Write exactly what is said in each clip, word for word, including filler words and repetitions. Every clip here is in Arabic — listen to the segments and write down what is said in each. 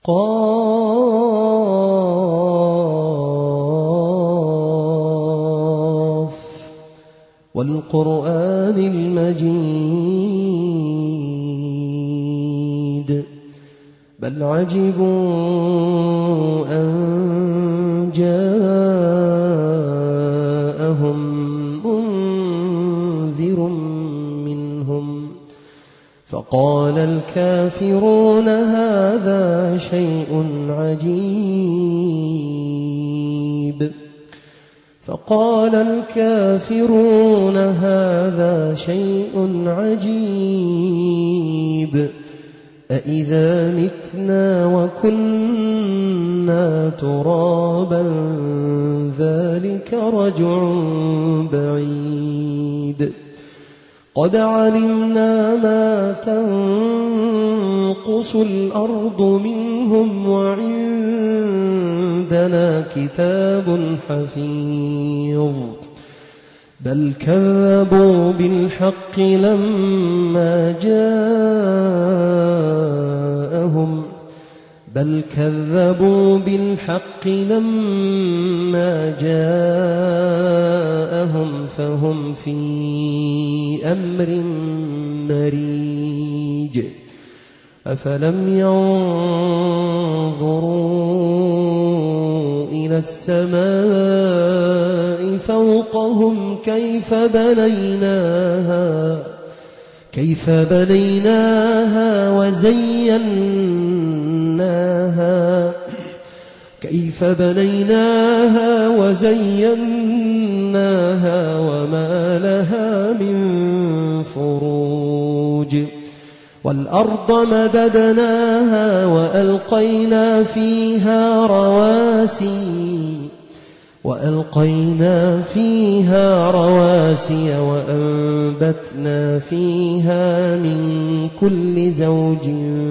قاف والقرآن المجيد بل عجبوا أن جاءهم منذر منهم فقال الكافرون هذا شيء عجيب فقال الكافرون هذا شيء عجيب أإذا متنا وكنا ترابا ذلك رجع بعيد قد علمنا ما تنقص الأرض منهم وعندنا كتاب حفيظ بل كذبوا بالحق لما جاءهم بل كذبوا بالحق لما جاءهم فهم في أمر مريج أفلم ينظروا إلى السماء فوقهم كيف بنيناها كيف بنيناها وزيناها كيف بنيناها وزيناها وما لها من فروج والأرض مددناها وألقينا فيها رواسي وألقينا فيها رواسي وأنبتنا فيها من كل زوج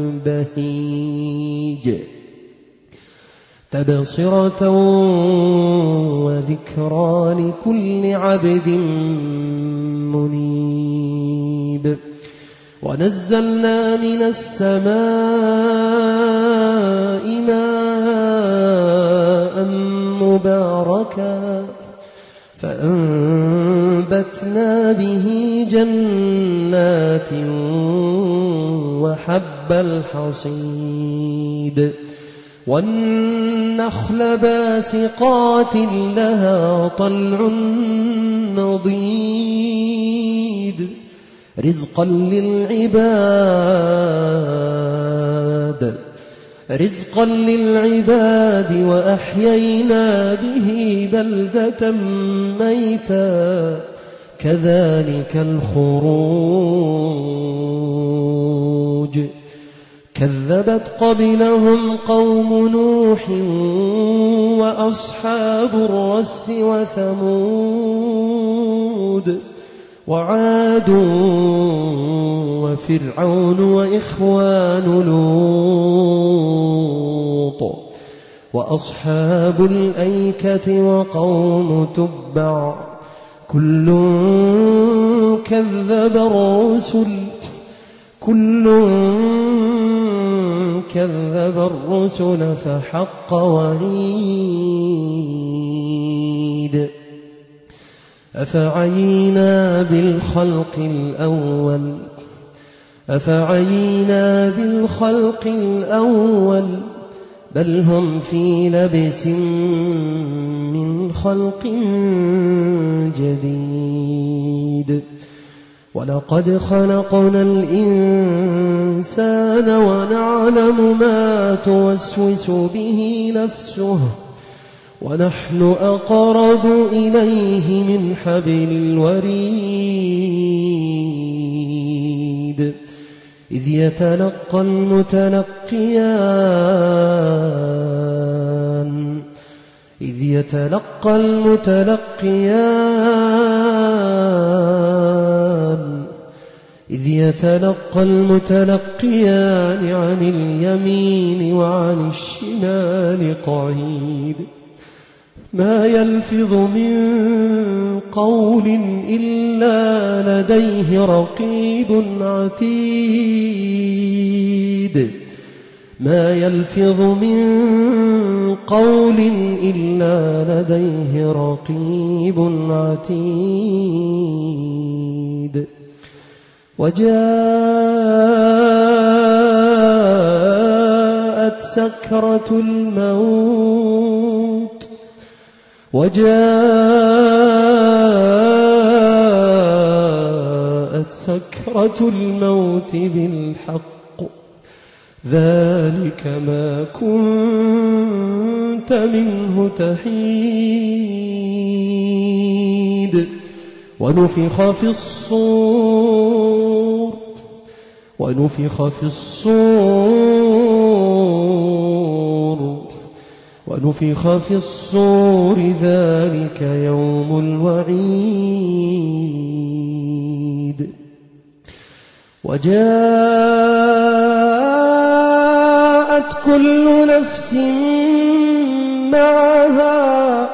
بهيج تبصرة وذكرى لكل عبد منيب ونزلنا من السماء ماء مباركا فأنبتنا به جنات وحب الحصيد والنخل باسقات لها طلع نضيد رزقا للعباد رزقا للعباد وأحيينا به بلدة ميتا كذلك الخروج كذبت قبلهم قوم نوح وأصحاب الرس وثمود وعاد وفرعون وإخوان لوط وأصحاب الأيكة وقوم تبع كل كذب الرسل كل كذب الرسل فحق وعيد أفعينا بالخلق الأول أفعينا بالخلق الأول بل هم في لبس من خلق جديد ولقد خلقنا الإنسان ونعلم ما توسوس به نفسه ونحن أقرب إليه من حبل الوريد إذ يتلقى المتلقيان إذ يتلقى المتلقيان إذ يتلقى المتلقيان عن اليمين وعن الشمال قعيد ما يلفظ من قول إلا لديه رقيب عتيد ما يلفظ من قول إلا لديه رقيب عتيد وجاءت سكرة الموت وجاءت سكرة الموت بالحق ذلك ما كنت منه تحيد ونفخ في الصور ونفخ في الصور ونفخ في الصور ذلك يوم الوعيد وجاءت كل نفس معها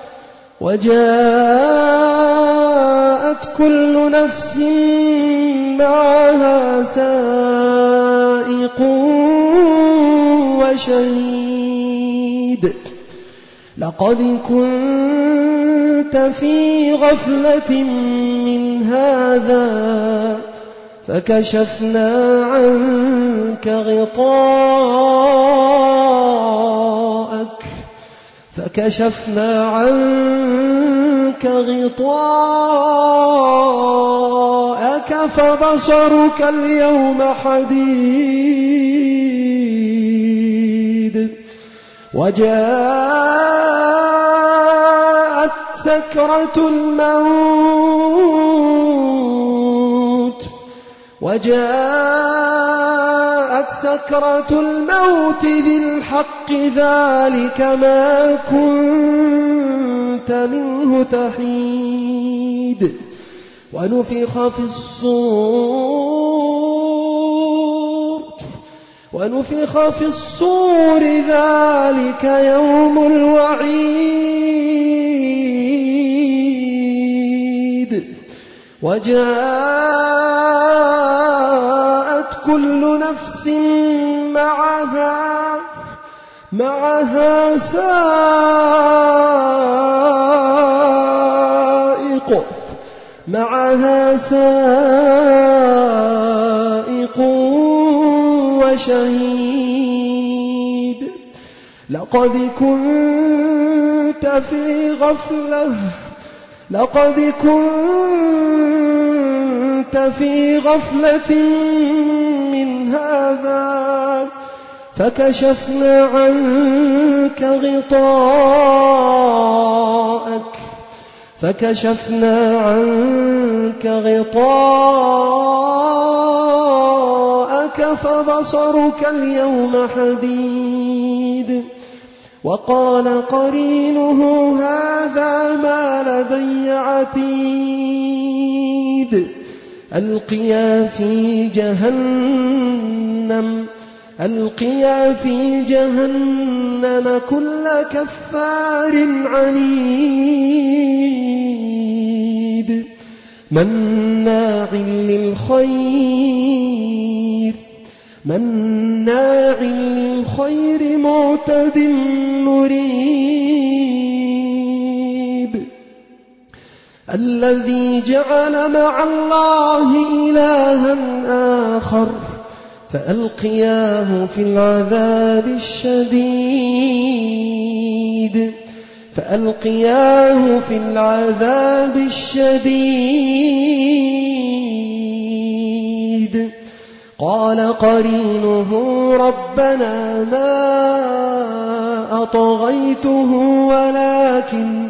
وجاءت كل نفس معها سائق وشهيد لقد كنت في غفلة من هذا فكشفنا عنك غطاءك فكشفنا عنك غطاءك فبصرك اليوم حديد وجاءت سكرة الموت وجاءت سكرة الموت بالحق ذلك ما كنت منه تحيد ونفخ في الصور ونفخ في الصور ذلك يوم الوعيد وجاءت كل نفس معها معها سائق معها سائق وشهيد لقد كنت في غفلة لقد كنت في غفلة من هذا فكشفنا عنك غطاءك فكشفنا عنك غطاءك فبصرك اليوم حديد وقال قرينه هذا ما لدي عتيد ألقيا في جهنم ألقيا في جهنم كل كفار عنيد مناع للخير مناع للخير معتد مريب الذي جعل مع الله إلها آخر فألقياه في العذاب الشديد فألقياه في العذاب الشديد قال قرينه ربنا ما أطغيته ولكن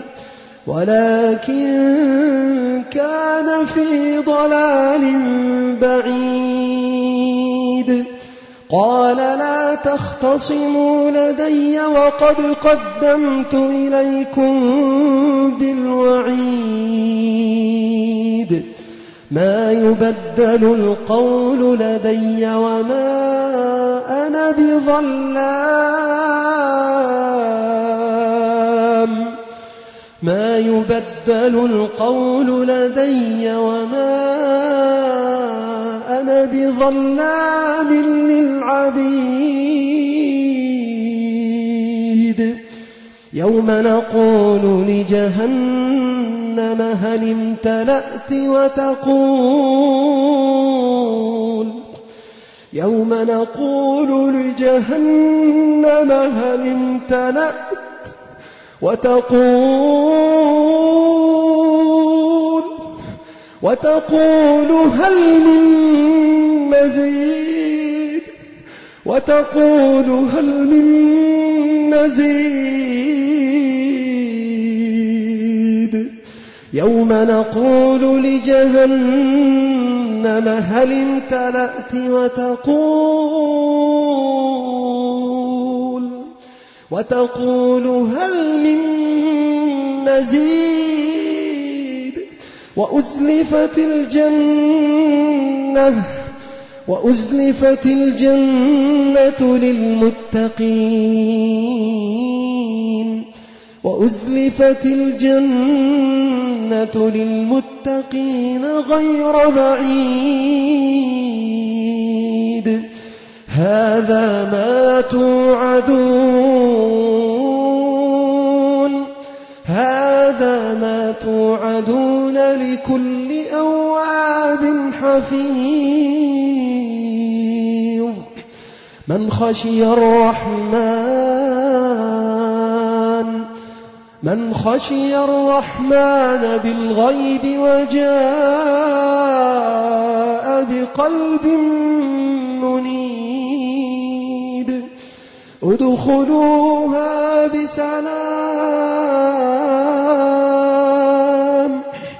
ولكن كان في ضلال بعيد قال لا تختصموا لدي وقد قدمت إليكم بالوعيد ما يبدل القول لدي وما أنا بظلام ما يبدل القول لدي وما أنا بظلام للعبيد يوم نقول لجهنم هل امتلأت وتقول يوم نقول لجهنم هل امتلأت وتقول وتقول هل من مزيد وتقول هل من مزيد يوم نقول لجهنم هل امتلأت وتقول وتقول هل من مزيد وأزلفت الجنة وأزلفت الجنة للمتقين وأزلفت الجنة للمتقين غير بعيد هذا ما توعدون هذا ما توعدون لكل أواب حفيظ من خشي الرحمن من خشي الرحمن بالغيب وجاء بقلب منيب ادخلوها بسلام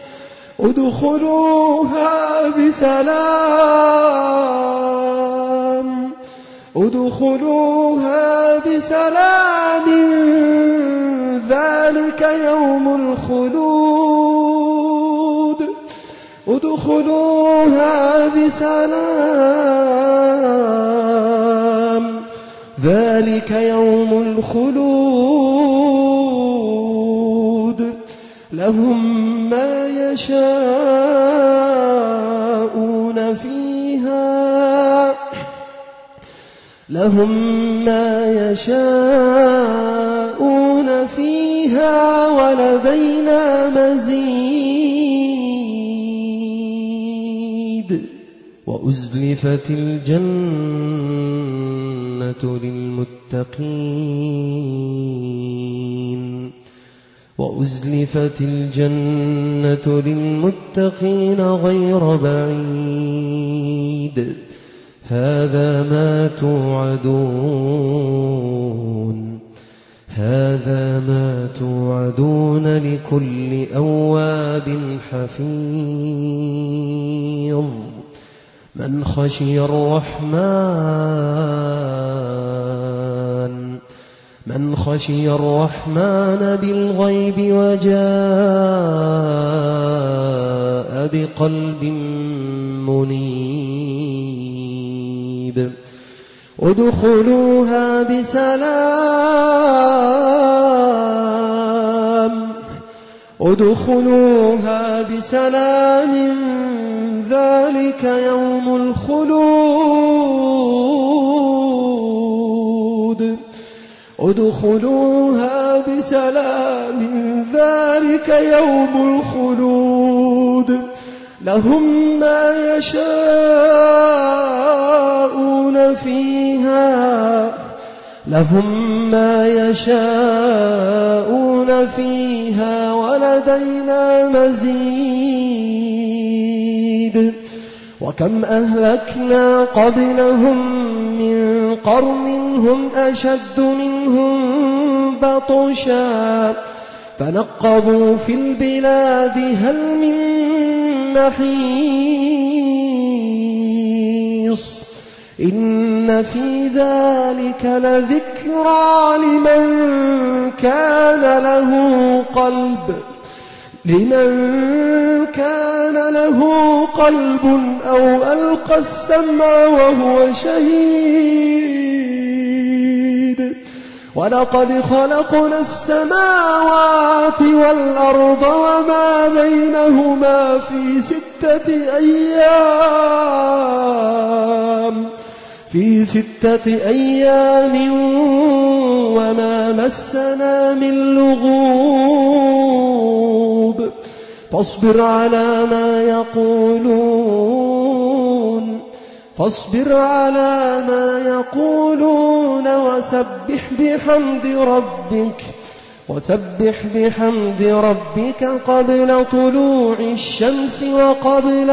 ادخلوها بسلام ادخلوها بسلام ذلك يوم الخلود ادخلوها بسلام ذلك يوم الخلود لهم ما يشاءون فيها لهم ما يشاءون فيها ولدينا مزيد وأزلفت الجنة للمتقين وأزلفت الجنة للمتقين غير بعيد هذا ما توعدون هذا ما توعدون لكل أواب حفيظ من خشي الرحمن من خشي الرحمن بالغيب وجاء بقلب منيب ادخلوها بسلام ادخلوها بسلام ذلك يوم الخلود ادخلوها بسلام ذلك يوم الخلود لهم ما يشاءون فيها لهم ما يشاءون فيها ولدينا مزيد وكم أهلكنا قبلهم من قرن هم أشد منهم بطشا فنقبوا في البلاد هل من محيص إن في ذلك لذكرى لمن كان له قلب لمن كان له قلب أو ألقى السمع وهو شهيد ولقد خلقنا السماوات والأرض وما بينهما في ستة أيام في ستة أيام وما مسنا من لغوب فاصبر على ما يقولون فاصبر على ما يقولون وسبح بحمد ربك وسبح بحمد ربك قبل طلوع الشمس وقبل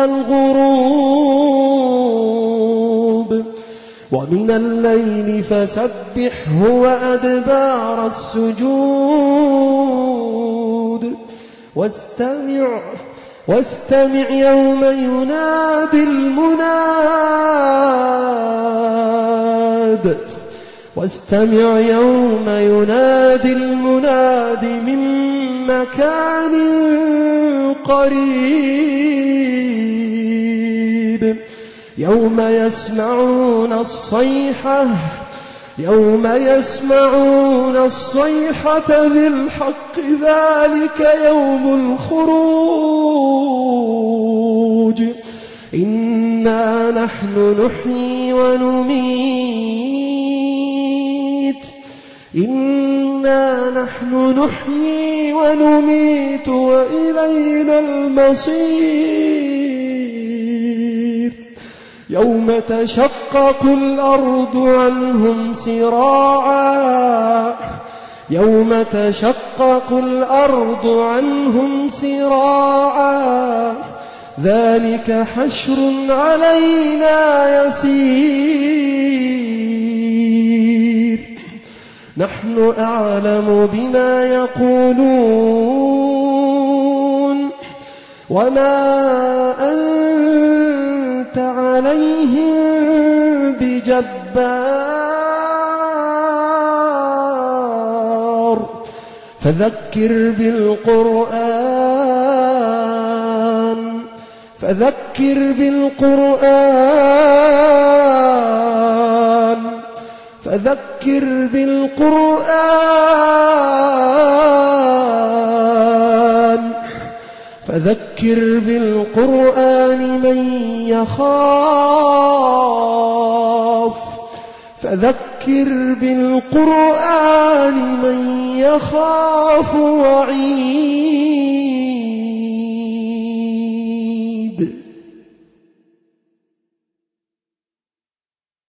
الغروب ومن الليل فسبحه وأدبار السجود واستمع واستمع يوم ينادي المناد واستمع يوم ينادي المناد من مكان قريب يوم يسمعون الصيحة يوم يسمعون الصيحة بالحق ذلك يوم الخروج إنا نحن نحيي ونميت إنا نحن نحيي ونميت وإلينا المصير يوم تشقق الأرض عنهم سراعا يوم تشقق الأرض عنهم سراعا ذلك حشر علينا يسير نحن أعلم بما يقولون وما أنت عليهم بجبار فذكر بالقرآن فذكر بالقرآن فذكر بالقرآن فذكر بالقرآن من يخاف فذكر بالقرآن من يخاف وعيد